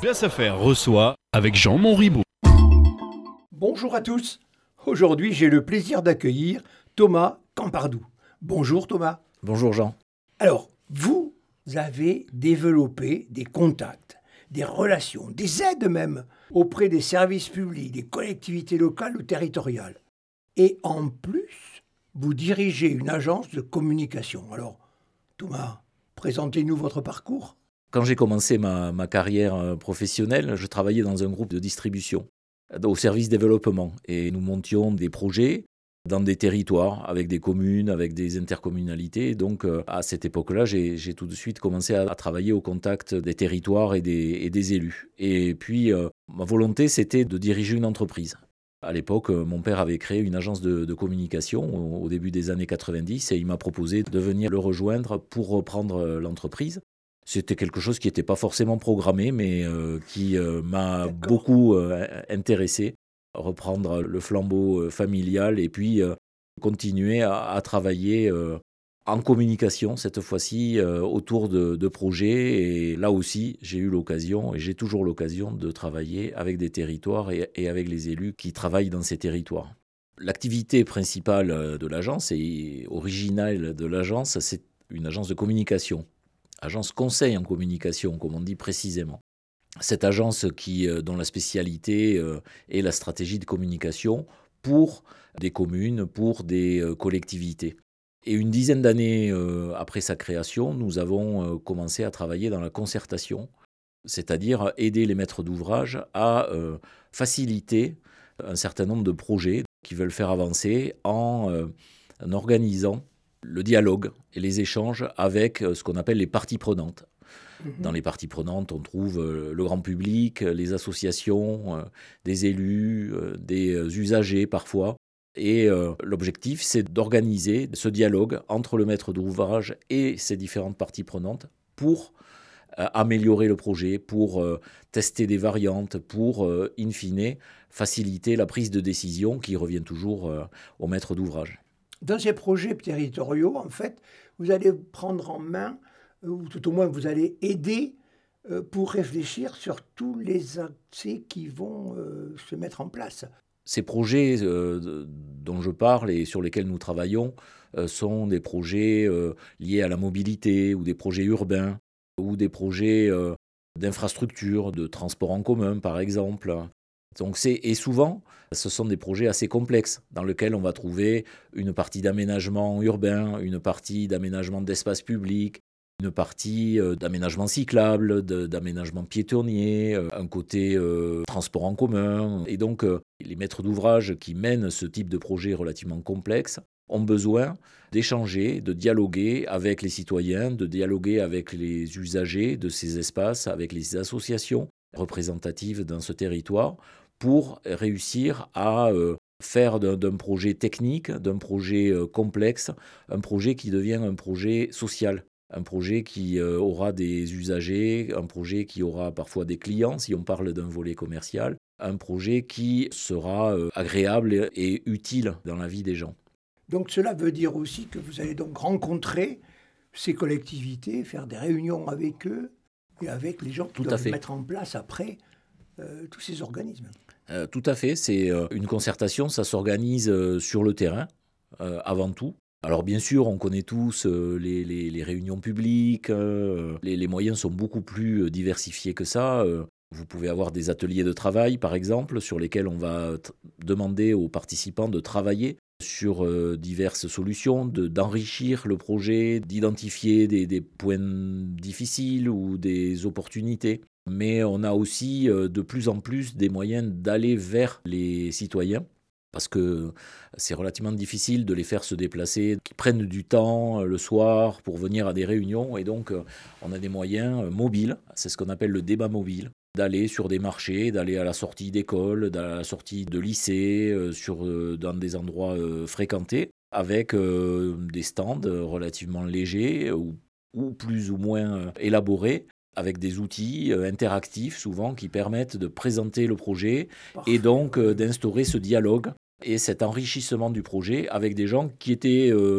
Classe Affaires reçoit avec Jean Monribot. Bonjour à tous. Aujourd'hui, j'ai le plaisir d'accueillir Thomas Campardou. Bonjour Thomas. Bonjour Jean. Alors, vous avez développé des contacts, des relations, des aides même auprès des services publics, des collectivités locales ou territoriales. Et en plus, vous dirigez une agence de communication. Alors, Thomas, présentez-nous votre parcours. Quand j'ai commencé ma carrière professionnelle, je travaillais dans un groupe de distribution au service développement et nous montions des projets dans des territoires avec des communes, avec des intercommunalités. Donc à cette époque-là, j'ai tout de suite commencé à travailler au contact des territoires et des élus. Et puis ma volonté, c'était de diriger une entreprise. À l'époque, mon père avait créé une agence de communication au début des années 90 et il m'a proposé de venir le rejoindre pour reprendre l'entreprise. C'était quelque chose qui n'était pas forcément programmé, mais qui m'a beaucoup intéressé. Reprendre le flambeau familial et puis continuer à travailler en communication, cette fois-ci, autour de projets. Et là aussi, j'ai eu l'occasion, et j'ai toujours l'occasion, de travailler avec des territoires et avec les élus qui travaillent dans ces territoires. L'activité principale de l'agence et originale de l'agence, c'est une agence de communication. Agence conseil en communication, comme on dit précisément. Cette agence dont la spécialité est la stratégie de communication pour des communes, pour des collectivités. Et une dizaine d'années après sa création, nous avons commencé à travailler dans la concertation, c'est-à-dire aider les maîtres d'ouvrage à faciliter un certain nombre de projets qui veulent faire avancer en organisant le dialogue et les échanges avec ce qu'on appelle les parties prenantes. Dans les parties prenantes, on trouve le grand public, les associations, des élus, des usagers parfois. Et l'objectif, c'est d'organiser ce dialogue entre le maître d'ouvrage et ces différentes parties prenantes pour améliorer le projet, pour tester des variantes, pour, in fine, faciliter la prise de décision qui revient toujours au maître d'ouvrage. Dans ces projets territoriaux, en fait, vous allez prendre en main, ou tout au moins vous allez aider pour réfléchir sur tous les accès qui vont se mettre en place. Ces projets dont je parle et sur lesquels nous travaillons sont des projets liés à la mobilité ou des projets urbains ou des projets d'infrastructure, de transport en commun par exemple. Et souvent, ce sont des projets assez complexes dans lesquels on va trouver une partie d'aménagement urbain, une partie d'aménagement d'espace public, une partie d'aménagement cyclable, d'aménagement piétonnier, un côté transport en commun. Et donc, les maîtres d'ouvrage qui mènent ce type de projet relativement complexe ont besoin d'échanger, de dialoguer avec les citoyens, de dialoguer avec les usagers de ces espaces, avec les associations représentatives dans ce territoire, pour réussir à faire d'un projet technique, d'un projet complexe, un projet qui devient un projet social. Un projet qui aura des usagers, un projet qui aura parfois des clients, si on parle d'un volet commercial, un projet qui sera agréable et utile dans la vie des gens. Donc cela veut dire aussi que vous allez donc rencontrer ces collectivités, faire des réunions avec eux et avec les gens qui doivent mettre en place après tous ces organismes. Tout à fait, c'est une concertation, ça s'organise sur le terrain avant tout. Alors bien sûr, on connaît tous les réunions publiques, les moyens sont beaucoup plus diversifiés que ça. Vous pouvez avoir des ateliers de travail, par exemple, sur lesquels on va demander aux participants de travailler sur diverses solutions, d'enrichir le projet, d'identifier des points difficiles ou des opportunités. Mais on a aussi de plus en plus des moyens d'aller vers les citoyens, parce que c'est relativement difficile de les faire se déplacer, qui prennent du temps le soir pour venir à des réunions. Et donc, on a des moyens mobiles, c'est ce qu'on appelle le débat mobile, d'aller sur des marchés, d'aller à la sortie d'école, à la sortie de lycée, dans des endroits fréquentés, avec des stands relativement légers ou plus ou moins élaborés, avec des outils interactifs souvent qui permettent de présenter le projet et donc d'instaurer ce dialogue et cet enrichissement du projet avec des gens qui étaient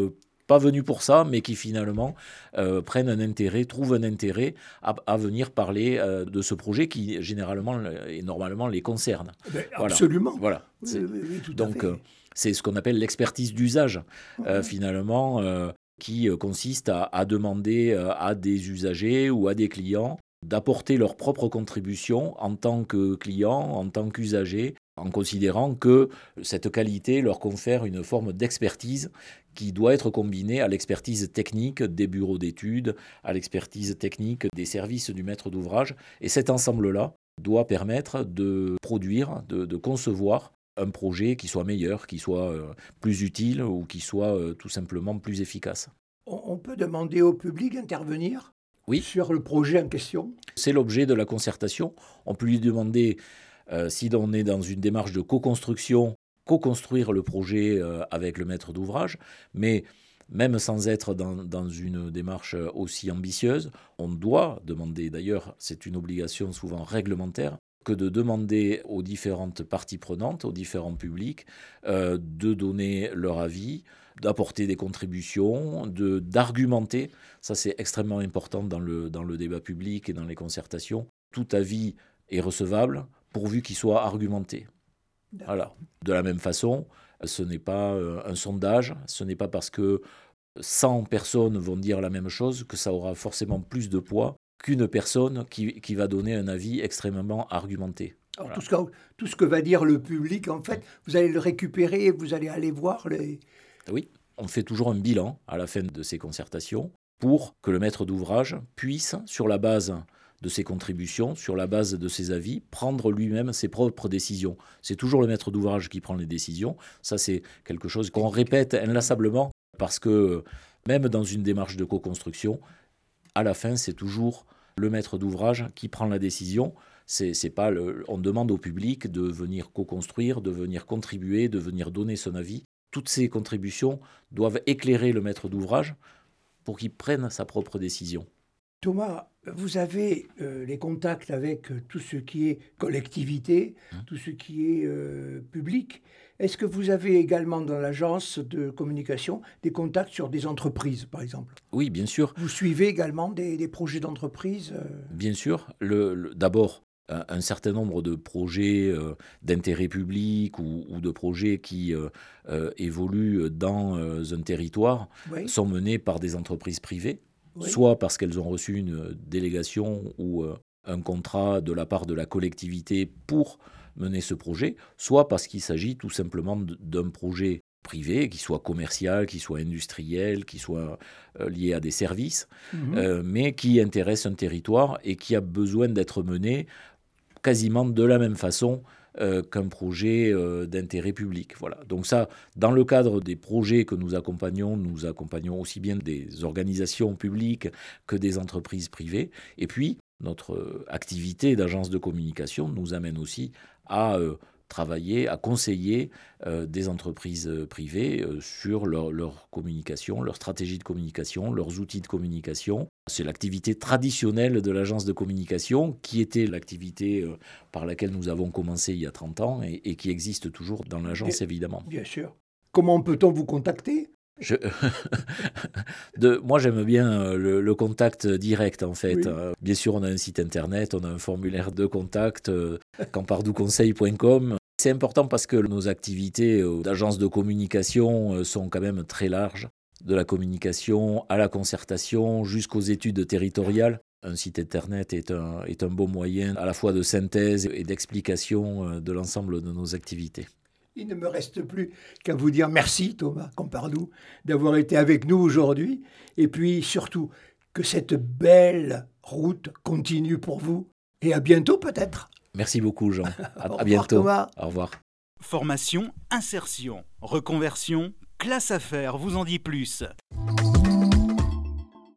pas venus pour ça, mais qui finalement trouvent un intérêt à venir parler de ce projet qui généralement et normalement les concerne. Absolument. Voilà. Oui, tout donc, à fait. C'est ce qu'on appelle l'expertise d'usage, finalement, qui consiste à demander à des usagers ou à des clients d'apporter leur propre contribution en tant que client, en tant qu'usager, en considérant que cette qualité leur confère une forme d'expertise qui doit être combinée à l'expertise technique des bureaux d'études, à l'expertise technique des services du maître d'ouvrage. Et cet ensemble-là doit permettre de produire, de concevoir un projet qui soit meilleur, qui soit plus utile ou qui soit tout simplement plus efficace. On peut demander au public d'intervenir sur le projet en question. C'est l'objet de la concertation. On peut lui demander, si on est dans une démarche de co-construction, co-construire le projet avec le maître d'ouvrage, mais même sans être dans une démarche aussi ambitieuse, on doit demander, d'ailleurs c'est une obligation souvent réglementaire, que de demander aux différentes parties prenantes, aux différents publics, de donner leur avis, d'apporter des contributions, d'argumenter. Ça, c'est extrêmement important dans le débat public et dans les concertations. Tout avis est recevable pourvu qu'il soit argumenté. Voilà. De la même façon, ce n'est pas un sondage, ce n'est pas parce que 100 personnes vont dire la même chose que ça aura forcément plus de poids qu'une personne qui va donner un avis extrêmement argumenté. Alors, voilà. Tout ce que va dire le public, en fait, vous allez le récupérer, vous allez aller voir les... Oui, on fait toujours un bilan à la fin de ces concertations pour que le maître d'ouvrage puisse, sur la base de ses contributions, sur la base de ses avis, prendre lui-même ses propres décisions. C'est toujours le maître d'ouvrage qui prend les décisions. Ça, c'est quelque chose qu'on répète inlassablement parce que même dans une démarche de co-construction, à la fin, c'est toujours le maître d'ouvrage qui prend la décision. C'est pas on demande au public de venir co-construire, de venir contribuer, de venir donner son avis. Toutes ces contributions doivent éclairer le maître d'ouvrage pour qu'il prenne sa propre décision. Thomas, vous avez les contacts avec tout ce qui est collectivité, tout ce qui est public. Est-ce que vous avez également dans l'agence de communication des contacts sur des entreprises, par exemple ? Oui, bien sûr. Vous suivez également des projets d'entreprise ? Bien sûr. D'abord, un certain nombre de projets d'intérêt public ou de projets qui évoluent dans un territoire sont menés par des entreprises privées. Soit parce qu'elles ont reçu une délégation ou un contrat de la part de la collectivité pour mener ce projet, soit parce qu'il s'agit tout simplement d'un projet privé, qui soit commercial, qui soit industriel, qui soit lié à des services, mais qui intéresse un territoire et qui a besoin d'être mené quasiment de la même façon qu'un projet d'intérêt public. Voilà. Donc ça, dans le cadre des projets que nous accompagnons aussi bien des organisations publiques que des entreprises privées. Et puis, notre activité d'agence de communication nous amène aussi à travailler, à conseiller des entreprises privées sur leur communication, leur stratégie de communication, leurs outils de communication. C'est l'activité traditionnelle de l'agence de communication qui était l'activité par laquelle nous avons commencé il y a 30 ans et qui existe toujours dans l'agence, évidemment. Bien sûr. Comment peut-on vous contacter ? Moi, j'aime bien le contact direct, en fait. Oui. Bien sûr, on a un site internet, on a un formulaire de contact, campardouconseil.com. C'est important parce que nos activités d'agence de communication sont quand même très larges. De la communication à la concertation jusqu'aux études territoriales. Un site internet est un bon moyen à la fois de synthèse et d'explication de l'ensemble de nos activités. Il ne me reste plus qu'à vous dire merci, Thomas Campardou, d'avoir été avec nous aujourd'hui. Et puis surtout, que cette belle route continue pour vous. Et à bientôt peut-être. Merci beaucoup, Jean. À bientôt. Thomas. Au revoir. Formation, insertion, reconversion, classe affaires vous en dit plus.